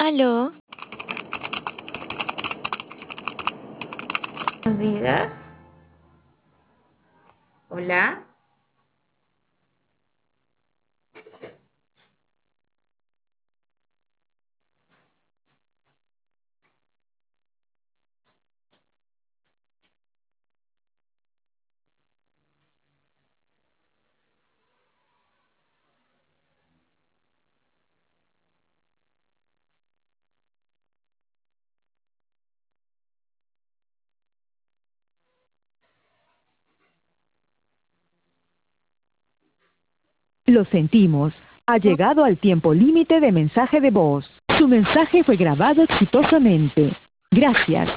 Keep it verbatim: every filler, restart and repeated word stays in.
Aló, Buenos días. Hola. Lo sentimos. Ha llegado al tiempo límite de mensaje de voz. Su mensaje fue grabado exitosamente. Gracias